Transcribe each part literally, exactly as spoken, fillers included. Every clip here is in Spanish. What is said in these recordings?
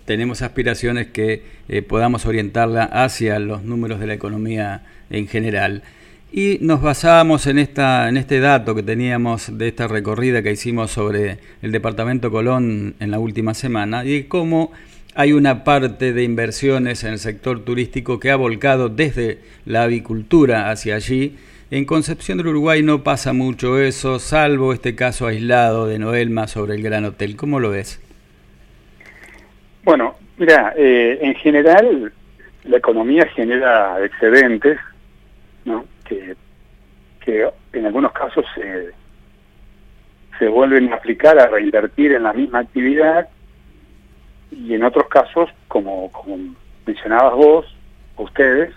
tenemos aspiraciones que eh, podamos orientarla hacia los números de la economía en general. Y nos basábamos en esta en este dato que teníamos de esta recorrida que hicimos sobre el departamento Colón en la última semana, y cómo hay una parte de inversiones en el sector turístico que ha volcado desde la avicultura hacia allí. En Concepción del Uruguay no pasa mucho eso, salvo este caso aislado de Noelma sobre el Gran Hotel. ¿Cómo lo ves? Bueno, mira, eh, en general la economía genera excedentes, ¿no? Que, que en algunos casos se, se vuelven a aplicar, a reinvertir en la misma actividad, y en otros casos, como, como mencionabas vos, ustedes,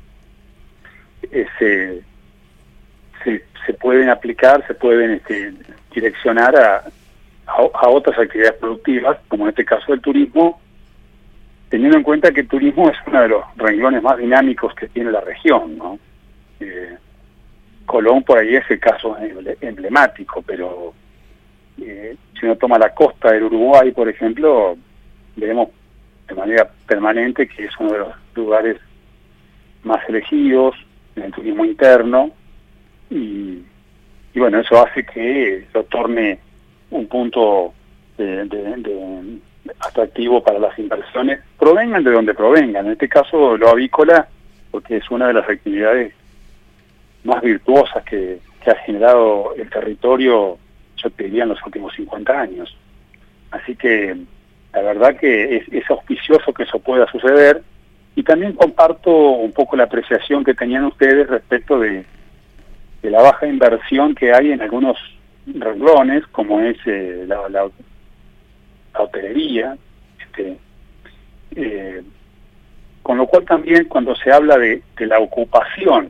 eh, se, se, se pueden aplicar, se pueden este, direccionar a, a, a otras actividades productivas, como en este caso el turismo, teniendo en cuenta que el turismo es uno de los renglones más dinámicos que tiene la región, ¿no? Eh, Colón por ahí es el caso emblemático, pero eh, si uno toma la costa del Uruguay, por ejemplo, vemos de manera permanente que es uno de los lugares más elegidos en el turismo interno, y, y bueno, eso hace que lo torne un punto de, de, de atractivo para las inversiones, provengan de donde provengan. En este caso lo avícola, porque es una de las actividades más virtuosas que, que ha generado el territorio, yo te diría, en los últimos cincuenta años. Así que la verdad que es, es auspicioso que eso pueda suceder, y también comparto un poco la apreciación que tenían ustedes respecto de, de la baja inversión que hay en algunos renglones, como es eh, la, la, la hotelería, este, eh, con lo cual también cuando se habla de, de la ocupación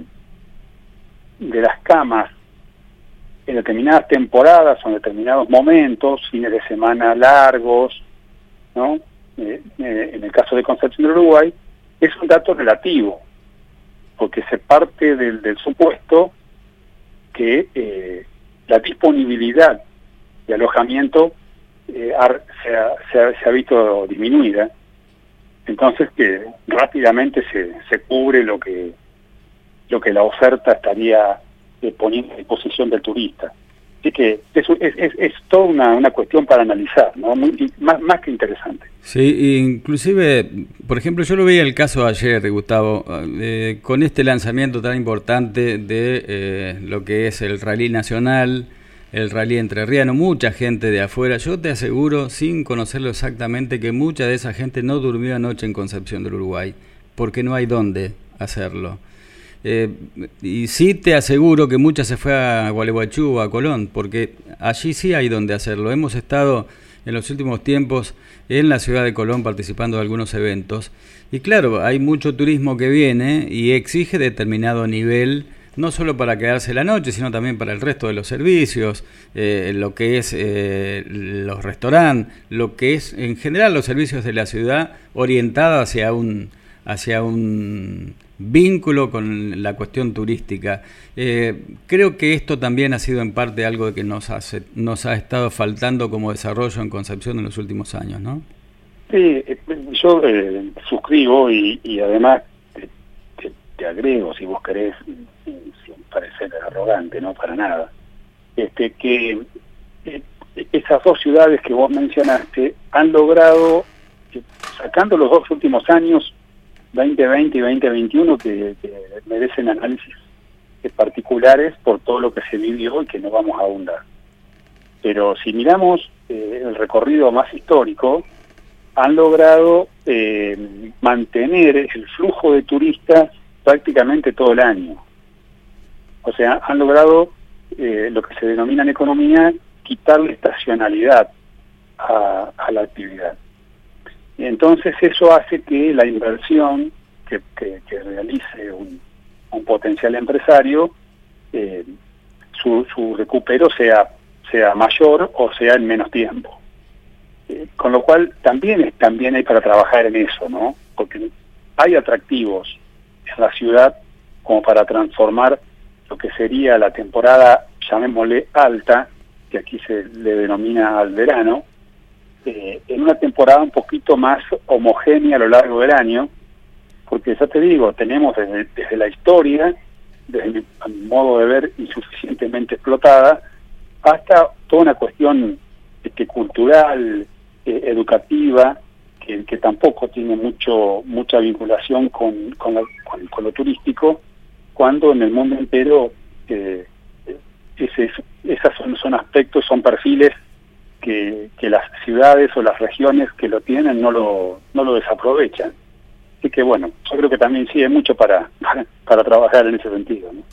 de las camas en determinadas temporadas o en determinados momentos, fines de semana largos, ¿no? Eh, eh, en el caso de Concepción del Uruguay, es un dato relativo, porque se parte del, del supuesto que eh, la disponibilidad de alojamiento eh, ha, se, ha, se, ha, se ha visto disminuida, entonces que rápidamente se, se cubre lo que lo que la oferta estaría eh, poniendo a disposición del turista. Así que es, es, es, es toda una, una cuestión para analizar, ¿no? Muy, más, más que interesante. Sí, inclusive, por ejemplo, yo lo veía el caso de ayer, Gustavo, eh, con este lanzamiento tan importante de eh, lo que es el Rally Nacional, el Rally Entrerriano, mucha gente de afuera. Yo te aseguro, sin conocerlo exactamente, que mucha de esa gente no durmió anoche en Concepción del Uruguay, porque no hay dónde hacerlo. Eh, y sí te aseguro que mucha se fue a Gualeguaychú o a Colón, porque allí sí hay donde hacerlo. Hemos estado en los últimos tiempos en la ciudad de Colón participando de algunos eventos, y claro, hay mucho turismo que viene y exige determinado nivel, no solo para quedarse la noche, sino también para el resto de los servicios, eh, lo que es eh, los restaurantes, lo que es en general los servicios de la ciudad, orientada hacia un hacia un vínculo con la cuestión turística. Eh, creo que esto también ha sido en parte algo que nos, hace, nos ha estado faltando como desarrollo en Concepción en los últimos años, ¿no? Sí, yo eh, suscribo y, y además te, te, te agrego, si vos querés, sin, sin parecer arrogante, no para nada, este que eh, esas dos ciudades que vos mencionaste han logrado, eh, sacando los dos últimos años, veinte veinte y veinte veintiuno, que, que merecen análisis particulares por todo lo que se vivió y que no vamos a ahondar. Pero si miramos eh, el recorrido más histórico, han logrado eh, mantener el flujo de turistas prácticamente todo el año. O sea, han logrado eh, lo que se denomina en economía quitarle estacionalidad a, a la actividad. Y entonces eso hace que la inversión que, que, que realice un, un potencial empresario, eh, su, su recupero sea, sea mayor o sea en menos tiempo. Eh, con lo cual también, es, también hay para trabajar en eso, ¿no? Porque hay atractivos en la ciudad como para transformar lo que sería la temporada, llamémosle alta, que aquí se le denomina al verano, eh, en una temporada un poquito más homogénea a lo largo del año, porque ya te digo, tenemos desde, desde la historia, desde mi, a mi modo de ver, insuficientemente explotada, hasta toda una cuestión este, cultural, eh, educativa, que, que tampoco tiene mucho mucha vinculación con, con, la, con, con lo turístico, cuando en el mundo entero eh, ese, esos son, son aspectos, son perfiles que, que las ciudades o las regiones que lo tienen no lo, no lo desaprovechan. Así que bueno, yo creo que también sí hay mucho para, para, para trabajar en ese sentido, ¿no?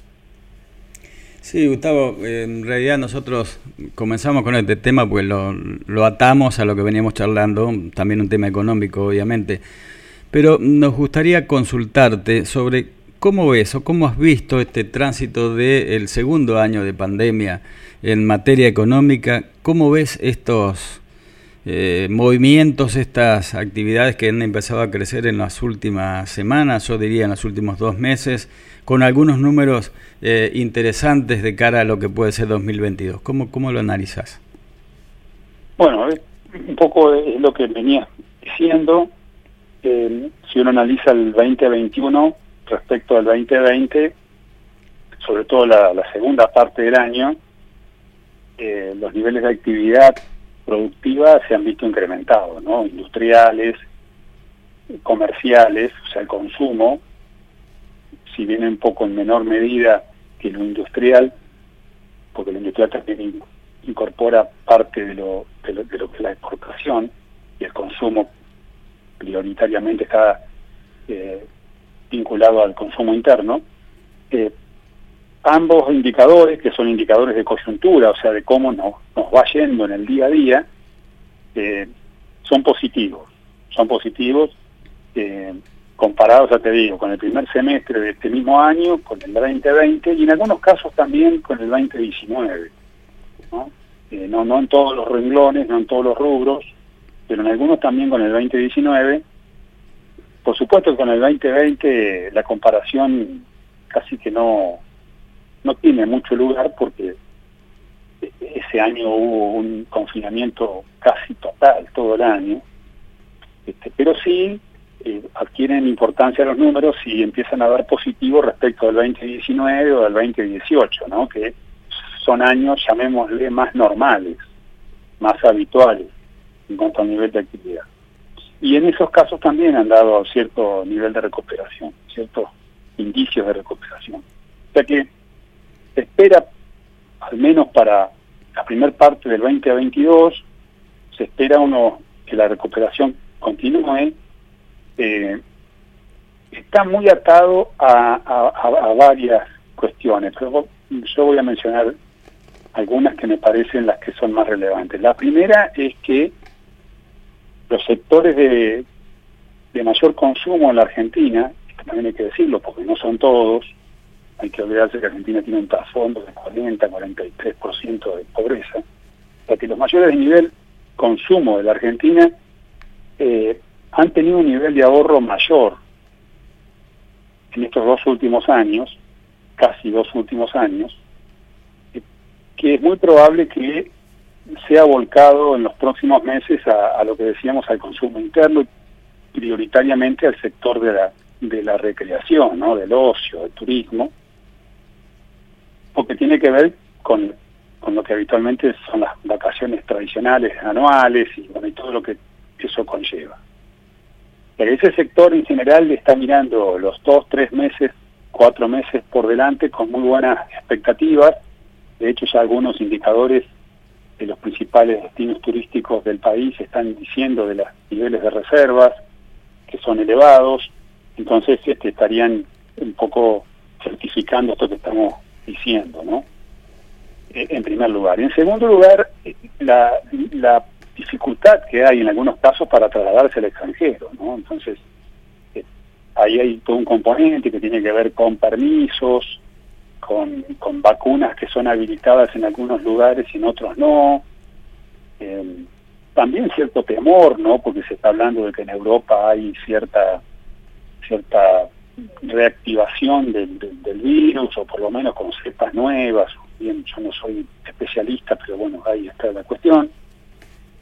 Sí, Gustavo, en realidad nosotros comenzamos con este tema porque lo, lo atamos a lo que veníamos charlando, también un tema económico obviamente, pero nos gustaría consultarte sobre cómo ves o cómo has visto este tránsito del segundo año de pandemia en materia económica, cómo ves estos eh, movimientos, estas actividades que han empezado a crecer en las últimas semanas, yo diría en los últimos dos meses, con algunos números eh, interesantes de cara a lo que puede ser dos mil veintidós. ¿Cómo, cómo lo analizás? Bueno, un poco es lo que venía diciendo. Eh, si uno analiza el veinte veintiuno respecto al veinte veinte, sobre todo la, la segunda parte del año, eh, los niveles de actividad productiva se han visto incrementados, ¿no? Industriales, comerciales, o sea, el consumo, si bien un poco en menor medida que lo industrial, porque lo industrial también incorpora parte de lo, de lo, de lo que es la exportación, y el consumo prioritariamente está eh, vinculado al consumo interno. Eh, ambos indicadores, que son indicadores de coyuntura, o sea, de cómo nos, nos va yendo en el día a día, eh, son positivos, son positivos, eh, comparados, ya te digo, con el primer semestre de este mismo año, con el veinte veinte y en algunos casos también con el veinte diecinueve, ¿no? Eh, no, no en todos los renglones, no en todos los rubros, pero en algunos también con el veinte diecinueve. Por supuesto que con el veinte veinte la comparación casi que no, no tiene mucho lugar porque ese año hubo un confinamiento casi total todo el año, este, pero sí Eh, adquieren importancia los números y empiezan a dar positivo respecto al veinte diecinueve o al veinte dieciocho, ¿no? Que son años, llamémosle, más normales, más habituales en cuanto al nivel de actividad. Y en esos casos también han dado cierto nivel de recuperación, ciertos indicios de recuperación. O sea que se espera, al menos para la primera parte del veinte veintidós, se espera uno que la recuperación continúe. Eh, está muy atado a, a, a varias cuestiones, pero yo voy a mencionar algunas que me parecen las que son más relevantes. La primera es que los sectores de, de mayor consumo en la Argentina, también hay que decirlo porque no son todos, hay que olvidarse que Argentina tiene un trasfondo de cuarenta a cuarenta y tres por ciento de pobreza, o sea que los mayores de nivel consumo de la Argentina eh, han tenido un nivel de ahorro mayor en estos dos últimos años, casi dos últimos años, que es muy probable que sea volcado en los próximos meses a, a lo que decíamos, al consumo interno y prioritariamente al sector de la, de la recreación, ¿no? Del ocio, del turismo, porque tiene que ver con, con lo que habitualmente son las vacaciones tradicionales, anuales, y, bueno, y todo lo que eso conlleva. Pero ese sector en general está mirando los dos, tres meses, cuatro meses por delante con muy buenas expectativas. De hecho, ya algunos indicadores de los principales destinos turísticos del país están diciendo de los niveles de reservas, que son elevados. Entonces este, estarían un poco certificando esto que estamos diciendo, ¿no? Eh, en primer lugar. En segundo lugar, la... la dificultad que hay en algunos casos para trasladarse al extranjero, ¿no? Entonces, eh, ahí hay todo un componente que tiene que ver con permisos, con, con vacunas que son habilitadas en algunos lugares y en otros no. Eh, también cierto temor, ¿no? Porque se está hablando de que en Europa hay cierta cierta reactivación del, del, del virus, o por lo menos con cepas nuevas. Bien, yo no soy especialista, pero bueno, ahí está la cuestión.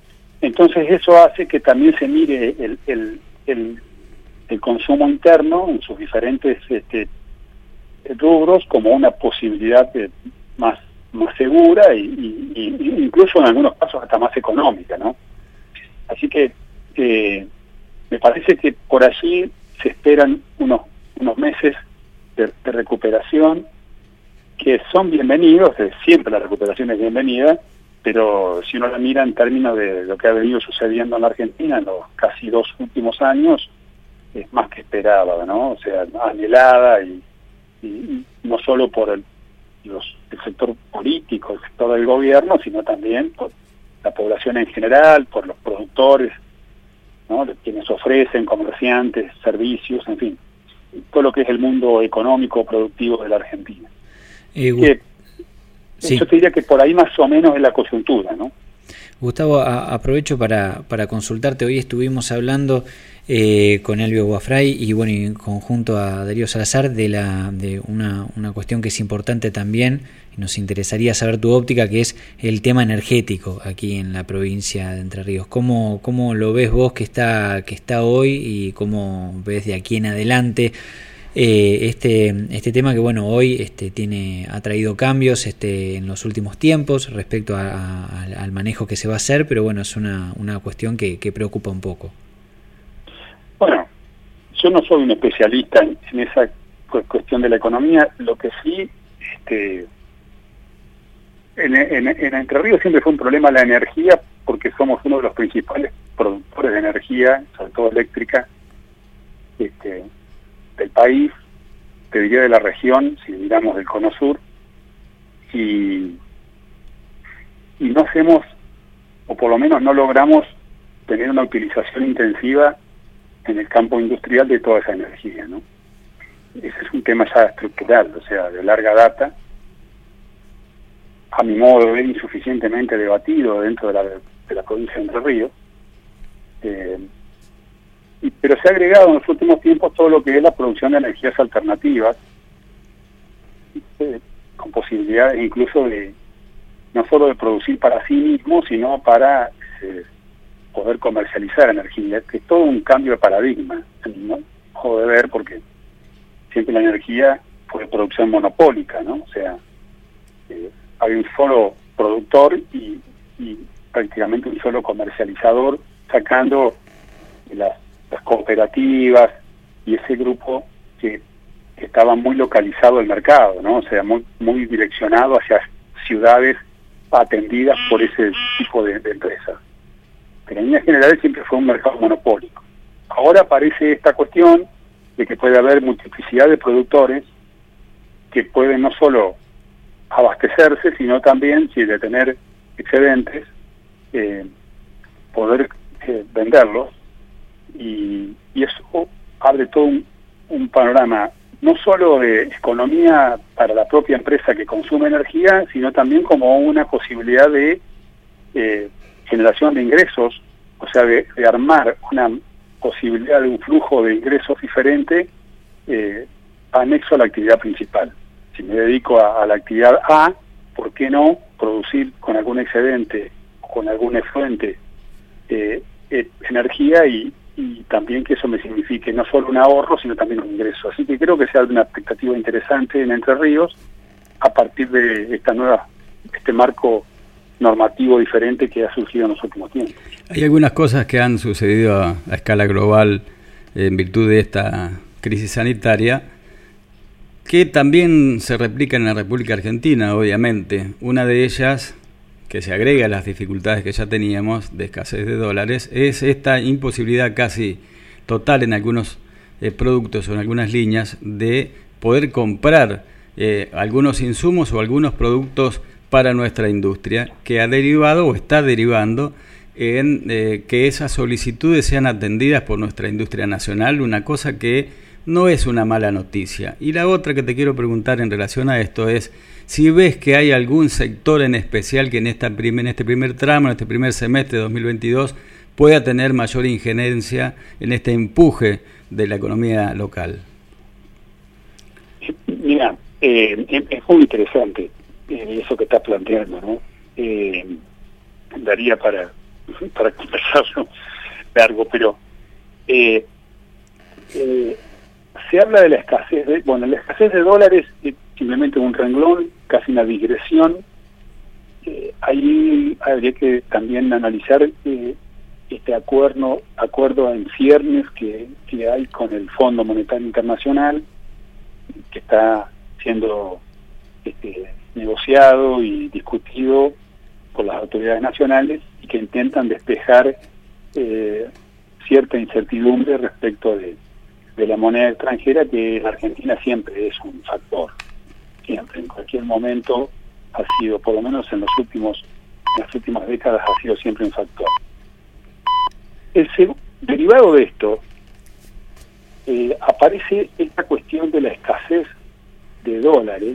entonces eso hace que también se mire el, el, el, el consumo interno en sus diferentes este, rubros como una posibilidad de, más, más segura y, y, y incluso en algunos casos hasta más económica, ¿no? Así que eh, me parece que por allí se esperan unos, unos meses de, de recuperación que son bienvenidos, eh, siempre la recuperación es bienvenida, pero si uno la mira en términos de lo que ha venido sucediendo en la Argentina en los casi dos últimos años, es más que esperada, ¿no? O sea, anhelada y, y, y no solo por el, los, el sector político, el sector del gobierno, sino también por la población en general, por los productores, ¿no? Quienes ofrecen, comerciantes, servicios, en fin, todo lo que es el mundo económico productivo de la Argentina. Eh, que, sí. Yo te diría que por ahí más o menos es la coyuntura, ¿no? Gustavo, a, aprovecho para, para consultarte. Hoy estuvimos hablando eh, con Elvio Guafray y bueno, y en conjunto a Darío Salazar de la de una, una cuestión que es importante también, y nos interesaría saber tu óptica, que es el tema energético aquí en la provincia de Entre Ríos. ¿Cómo, cómo lo ves vos que está, que está hoy y cómo ves de aquí en adelante Eh, este este tema que bueno hoy este tiene ha traído cambios este en los últimos tiempos respecto a, a, al manejo que se va a hacer, pero bueno, es una una cuestión que, que preocupa un poco? Bueno, yo no soy un especialista en, en esa cuestión de la economía. Lo que sí, este en, en, en Entre Ríos siempre fue un problema la energía, porque somos uno de los principales productores de energía, sobre todo eléctrica, este del país, te diría de la región, si miramos del cono sur, y, y no hacemos, o por lo menos no logramos tener una utilización intensiva en el campo industrial de toda esa energía, ¿no? Ese es un tema ya estructural, o sea, de larga data, a mi modo de ver insuficientemente debatido dentro de la, de la provincia de Entre Ríos, eh, pero se ha agregado en los últimos tiempos todo lo que es la producción de energías alternativas, eh, con posibilidades incluso de, no solo de producir para sí mismo, sino para eh, poder comercializar energía, que es todo un cambio de paradigma, ¿no? Modo de ver, porque siempre la energía fue producción monopólica, ¿no? O sea, eh, hay un solo productor y, y prácticamente un solo comercializador, sacando las las cooperativas y ese grupo que, que estaba muy localizado el mercado, ¿no? O sea, muy muy direccionado hacia ciudades atendidas por ese tipo de, de empresas. Pero en líneas generales siempre fue un mercado monopólico. Ahora aparece esta cuestión de que puede haber multiplicidad de productores que pueden no solo abastecerse, sino también, si de tener excedentes, eh, poder eh, venderlos. Y, y eso abre todo un, un panorama no solo de economía para la propia empresa que consume energía, sino también como una posibilidad de eh, generación de ingresos, o sea, de, de armar una posibilidad de un flujo de ingresos diferente eh, anexo a la actividad principal. Si me dedico a, a la actividad A, ¿por qué no producir con algún excedente, con alguna fuente eh, eh, energía y y también que eso me signifique no solo un ahorro, sino también un ingreso? Así que creo que se abre una expectativa interesante en Entre Ríos a partir de esta nueva, este marco normativo diferente que ha surgido en los últimos tiempos. Hay algunas cosas que han sucedido a, a escala global en virtud de esta crisis sanitaria que también se replican en la República Argentina, obviamente. Una de ellas, que se agrega a las dificultades que ya teníamos de escasez de dólares, es esta imposibilidad casi total en algunos eh, productos o en algunas líneas de poder comprar eh, algunos insumos o algunos productos para nuestra industria, que ha derivado o está derivando en eh, que esas solicitudes sean atendidas por nuestra industria nacional, una cosa que no es una mala noticia. Y la otra que te quiero preguntar en relación a esto es si ves que hay algún sector en especial que en, esta prim- en este primer tramo, en este primer semestre de dos mil veintidós, pueda tener mayor injerencia en este empuje de la economía local. Mira, eh, es muy interesante eh, eso que estás planteando, ¿no? Eh, daría para para conversarlo largo, pero eh, eh, se habla de la escasez de, bueno, la escasez de dólares es simplemente un renglón, casi una digresión. Eh, ahí habría que también analizar eh, este acuerdo acuerdo en ciernes que, que hay con el Fondo Monetario Internacional, que está siendo este, negociado y discutido por las autoridades nacionales y que intentan despejar eh, cierta incertidumbre respecto de, de la moneda extranjera, que en Argentina siempre es un factor, siempre, en cualquier momento ha sido, por lo menos en los últimos en las últimas décadas ha sido siempre un factor. El derivado de esto, eh, aparece esta cuestión de la escasez de dólares,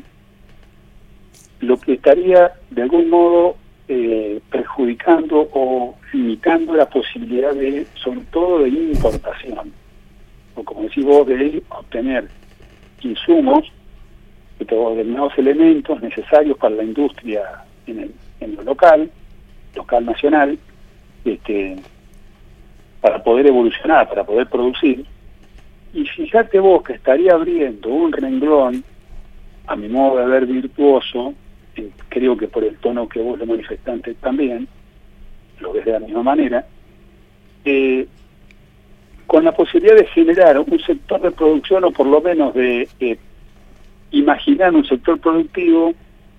lo que estaría de algún modo eh, perjudicando o limitando la posibilidad de, sobre todo de importación, o como decís vos, de obtener insumos, determinados elementos necesarios para la industria en, el, en lo local, local nacional, este, para poder evolucionar, para poder producir. Y fíjate vos que estaría abriendo un renglón, a mi modo de ver virtuoso, eh, creo que por el tono que vos lo manifestaste también, lo ves de la misma manera, eh, con la posibilidad de generar un sector de producción, o por lo menos de eh, imaginar un sector productivo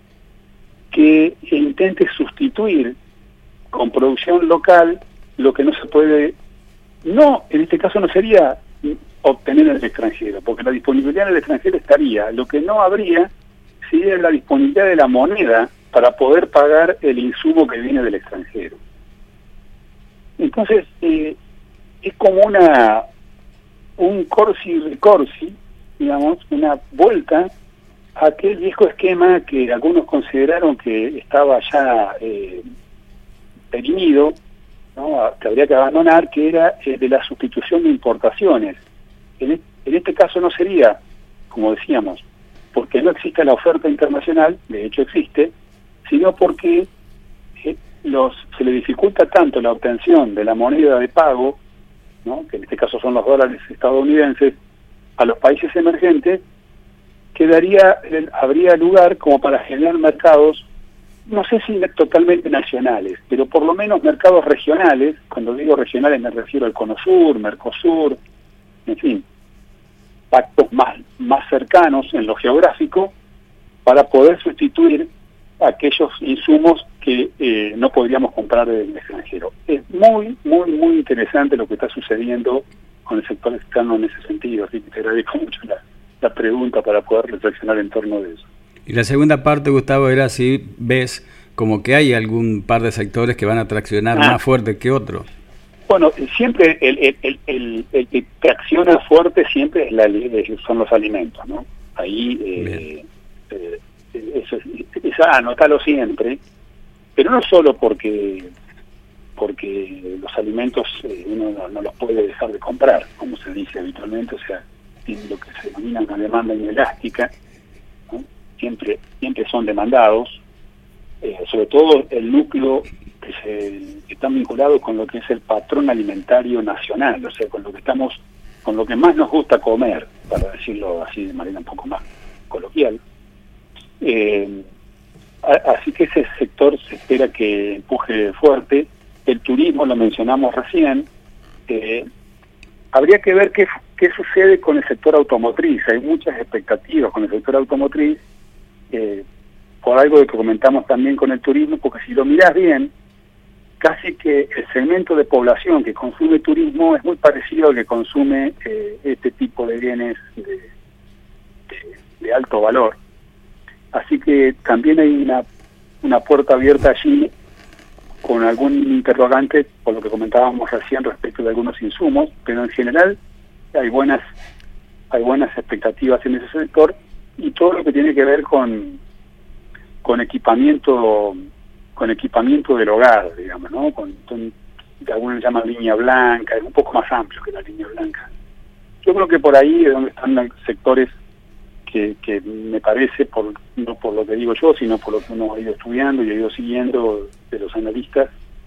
que intente sustituir con producción local lo que no se puede, no, en este caso no sería obtener en el extranjero, porque la disponibilidad en el extranjero estaría, lo que no habría sería la disponibilidad de la moneda para poder pagar el insumo que viene del extranjero. Entonces, eh, es como una un corsi recorsi, digamos, una vuelta a aquel viejo esquema que algunos consideraron que estaba ya eh, perimido, ¿no?, que habría que abandonar, que era el de la sustitución de importaciones. En, e en este caso no sería, como decíamos, porque no existe la oferta internacional, de hecho existe, sino porque eh, los se le dificulta tanto la obtención de la moneda de pago, ¿no?, que en este caso son los dólares estadounidenses, a los países emergentes, que daría, habría lugar como para generar mercados, no sé si totalmente nacionales, pero por lo menos mercados regionales. Cuando digo regionales me refiero al Cono Sur, Mercosur, en fin, pactos más, más cercanos en lo geográfico, para poder sustituir aquellos insumos que eh, no podríamos comprar del extranjero. Es muy, muy, muy interesante lo que está sucediendo con el sector externo en ese sentido, así que te agradezco mucho la, la pregunta para poder reflexionar en torno de eso. Y la segunda parte, Gustavo, era si ves como que hay algún par de sectores que van a traccionar ah. más fuerte que otros. Bueno, siempre el, el, el, el, el que tracciona fuerte siempre es la, son los alimentos, ¿no? Ahí, eh, eh, eso, eso, anótalo siempre, pero no solo porque porque los alimentos eh, uno no, no los puede dejar de comprar, como se dice habitualmente, o sea, tienen lo que se denomina una demanda inelástica, ¿no? Siempre, siempre son demandados, eh, sobre todo el núcleo que, se, que están vinculados con lo que es el patrón alimentario nacional, o sea, con lo que estamos, con lo que más nos gusta comer, para decirlo así de manera un poco más coloquial. Eh, a, así que ese sector se espera que empuje fuerte. El turismo lo mencionamos recién. Eh, habría que ver qué, qué sucede con el sector automotriz. Hay muchas expectativas con el sector automotriz, eh, por algo que comentamos también con el turismo, porque si lo mirás bien, casi que el segmento de población que consume turismo es muy parecido al que consume eh, este tipo de bienes de, de, de alto valor. Así que también hay una, una puerta abierta allí, con algún interrogante por lo que comentábamos recién respecto de algunos insumos, pero en general hay buenas hay buenas expectativas en ese sector, y todo lo que tiene que ver con con equipamiento con equipamiento del hogar, digamos, ¿no? Con, con que algunos le llaman línea blanca, es un poco más amplio que la línea blanca. Yo creo que por ahí es donde están los sectores que, que me parece, por no por lo que digo yo, sino por lo que uno ha ido estudiando y ha ido siguiendo de los analistas,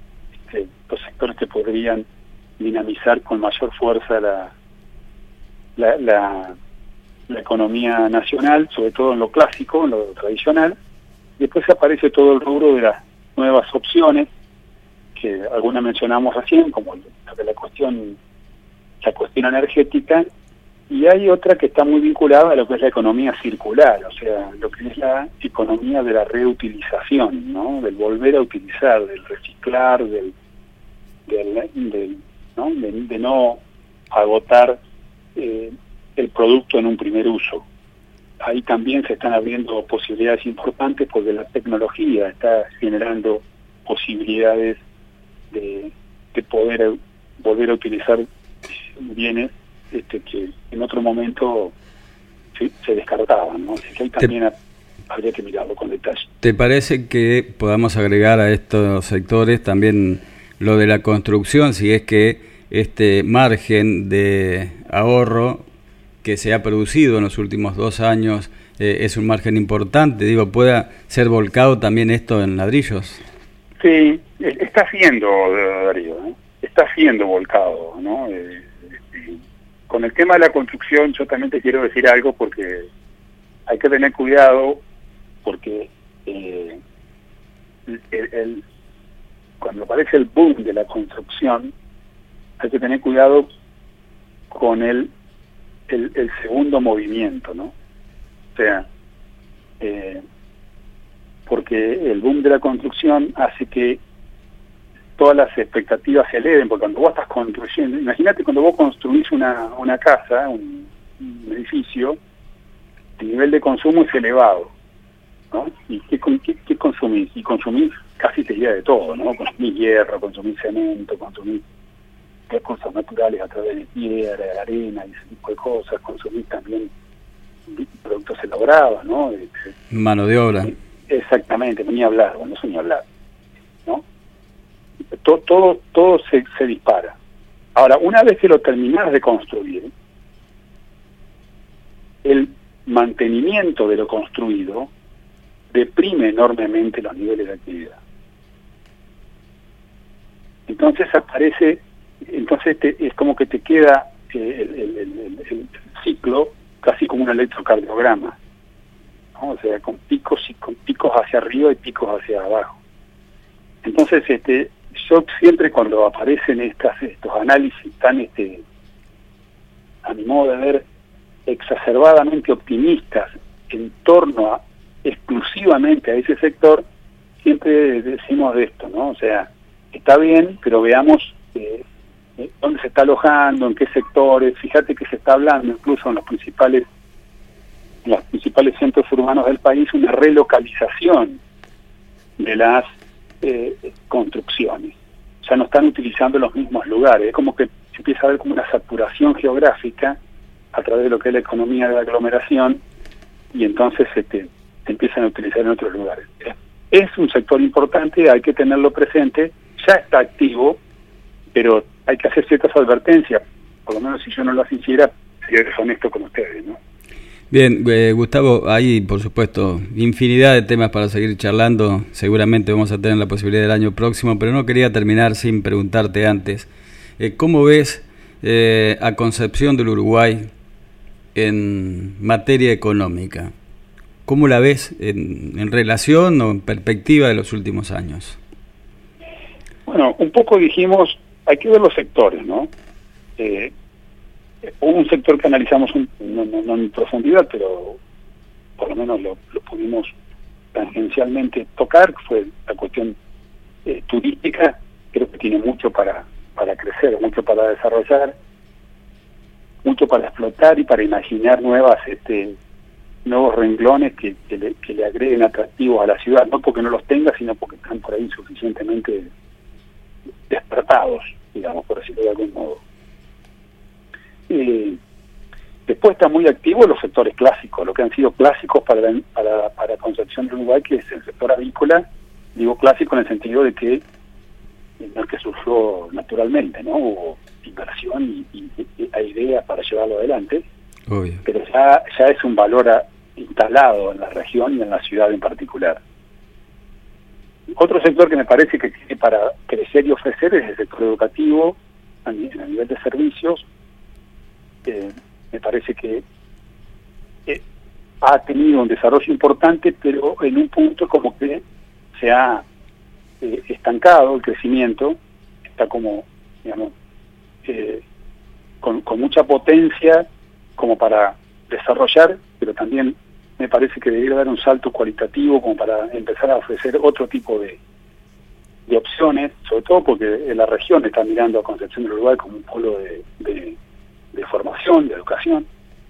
este, los sectores que podrían dinamizar con mayor fuerza la, la, la, la economía nacional, sobre todo en lo clásico, en lo tradicional. Después aparece todo el rubro de las nuevas opciones, que algunas mencionamos recién, como la de la cuestión, la cuestión energética, y hay otra que está muy vinculada a lo que es la economía circular, o sea, lo que es la economía de la reutilización, ¿no? Del volver a utilizar, del reciclar, del, del, del ¿no? De, de no agotar eh, el producto en un primer uso. Ahí también se están abriendo posibilidades importantes porque la tecnología está generando posibilidades de, de poder volver a utilizar bienes este, que en otro momento se, se descartaban, ¿no? Así que ahí también Te... habría que mirarlo con detalle. ¿Te parece que podamos agregar a estos sectores también lo de la construcción, si es que este margen de ahorro que se ha producido en los últimos dos años eh, es un margen importante? Digo, ¿pueda ser volcado también esto en ladrillos? Sí, está siendo, Darío, ¿eh? está siendo volcado, ¿no? Eh, eh, con el tema de la construcción yo también te quiero decir algo, porque hay que tener cuidado, porque eh, el, el, cuando aparece el boom de la construcción, hay que tener cuidado con el, el, el segundo movimiento, ¿no? O sea, eh, porque el boom de la construcción hace que todas las expectativas se eleven, porque cuando vos estás construyendo, imagínate cuando vos construís una, una casa, un, un edificio, el nivel de consumo es elevado, ¿no? ¿Y qué, qué, qué consumís? Y consumís casi te diría de todo, ¿no? Consumís hierro, consumís cemento, consumís recursos naturales a través de tierra, de arena y ese tipo de cosas, consumís también productos elaborados, ¿no? Mano de obra. Exactamente, no ni hablar, bueno, eso ni hablar, ¿no? Todo, todo, todo se, se dispara. Ahora, una vez que lo terminás de construir, el mantenimiento de lo construido deprime enormemente los niveles de actividad. Entonces aparece, entonces te, es como que te queda eh, el, el, el, el ciclo casi como un electrocardiograma, ¿no? O sea, con picos y con picos hacia arriba y picos hacia abajo. Entonces, este, yo siempre cuando aparecen estas estos análisis tan, este, a mi modo de ver, exacerbadamente optimistas en torno a exclusivamente a ese sector, siempre decimos de esto, ¿no? O sea, está bien, pero veamos eh, eh, dónde se está alojando, en qué sectores. Fíjate que se está hablando incluso en los principales en los principales centros urbanos del país una relocalización de las eh, construcciones. Ya no están utilizando los mismos lugares, es como que empieza a haber como una saturación geográfica a través de lo que es la economía de la aglomeración, y entonces este, se empiezan a utilizar en otros lugares. Es un sector importante, hay que tenerlo presente, ya está activo, pero hay que hacer ciertas advertencias, por lo menos si yo no las hiciera, sería deshonesto con ustedes, ¿no? Bien, eh, Gustavo, hay por supuesto infinidad de temas para seguir charlando, seguramente vamos a tener la posibilidad del año próximo, pero no quería terminar sin preguntarte antes, eh, ¿cómo ves eh, a Concepción del Uruguay en materia económica? ¿Cómo la ves en, en relación o en perspectiva de los últimos años? Bueno, un poco dijimos, hay que ver los sectores, ¿no? Eh, hubo un sector que analizamos, un, no, no, no en profundidad, pero por lo menos lo, lo pudimos tangencialmente tocar, que fue la cuestión eh, turística. Creo que tiene mucho para, para crecer, mucho para desarrollar, mucho para explotar y para imaginar nuevas este nuevos renglones que, que, le, que le agreguen atractivos a la ciudad, no porque no los tenga, sino porque están por ahí suficientemente despertados, digamos, por decirlo de algún modo. Eh, después está muy activo los sectores clásicos, lo que han sido clásicos para, para, para Concepción del Uruguay, que es el sector avícola. Digo clásico en el sentido de que no es que surgió naturalmente, ¿no? Hubo inversión y, y, y hay ideas para llevarlo adelante. Obvio. Pero ya, ya es un valor a, instalado en la región y en la ciudad en particular. otro sector que me parece que tiene para crecer y ofrecer es el sector educativo, a nivel de servicios. Eh, me parece que eh, ha tenido un desarrollo importante, pero en un punto como que se ha eh, estancado el crecimiento, está como, digamos, eh, con, con mucha potencia como para desarrollar, pero también me parece que debería dar un salto cualitativo como para empezar a ofrecer otro tipo de, de opciones, sobre todo porque la región está mirando a Concepción del Uruguay como un polo de, de, de formación, de educación.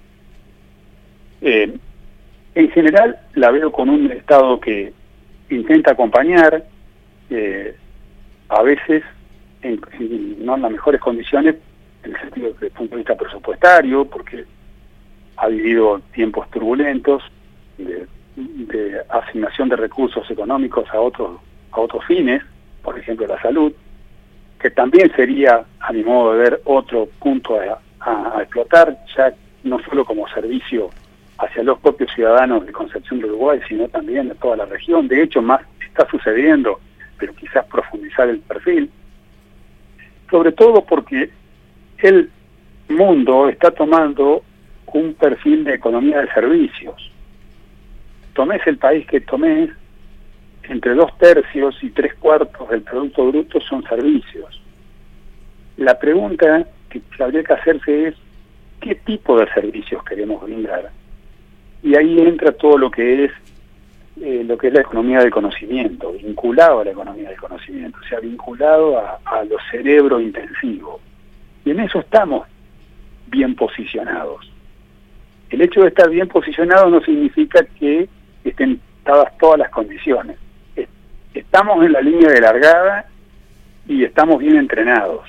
Eh, en general la veo con un Estado que intenta acompañar, eh, a veces en, en, no en las mejores condiciones, en el sentido desde el punto de vista presupuestario, porque ha vivido tiempos turbulentos de, de asignación de recursos económicos a otros a otros fines, por ejemplo la salud, que también sería, a mi modo de ver, otro punto a, a, a explotar, ya no solo como servicio hacia los propios ciudadanos de Concepción del Uruguay, sino también de toda la región. De hecho, más está sucediendo, pero quizás profundizar el perfil, sobre todo porque el mundo está tomando un perfil de economía de servicios. Tomés el país que tomés, entre dos tercios y tres cuartos del Producto Bruto son servicios. La pregunta que habría que hacerse es, ¿qué tipo de servicios queremos brindar? Y ahí entra todo lo que es eh, lo que es la economía del conocimiento, vinculado a la economía del conocimiento, o sea, vinculado a, a lo cerebro intensivo. Y en eso estamos bien posicionados. El hecho de estar bien posicionado no significa que estén dadas todas las condiciones. Estamos en la línea de largada y estamos bien entrenados.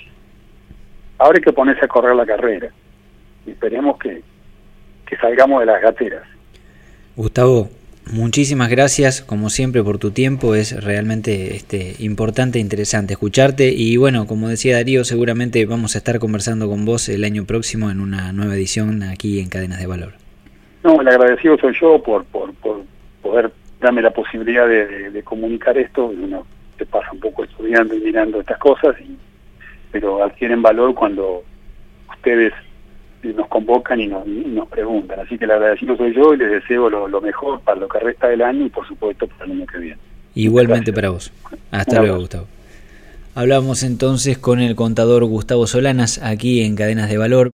Ahora hay que ponerse a correr la carrera y esperemos que, que salgamos de las gateras. Gustavo, muchísimas gracias como siempre por tu tiempo, es realmente este, importante e interesante escucharte y bueno, como decía Darío, seguramente vamos a estar conversando con vos el año próximo en una nueva edición aquí en Cadenas de Valor. No, el agradecido soy yo por, por, por poder darme la posibilidad de, de, de comunicar esto. Uno se pasa un poco estudiando y mirando estas cosas, y, pero adquieren valor cuando ustedes nos convocan y nos, y nos preguntan. Así que el agradecido soy yo y les deseo lo, lo mejor para lo que resta del año y por supuesto para el año que viene. Igualmente para vos. Hasta luego, Gustavo. Hablamos entonces con el contador Gustavo Solanas aquí en Cadenas de Valor.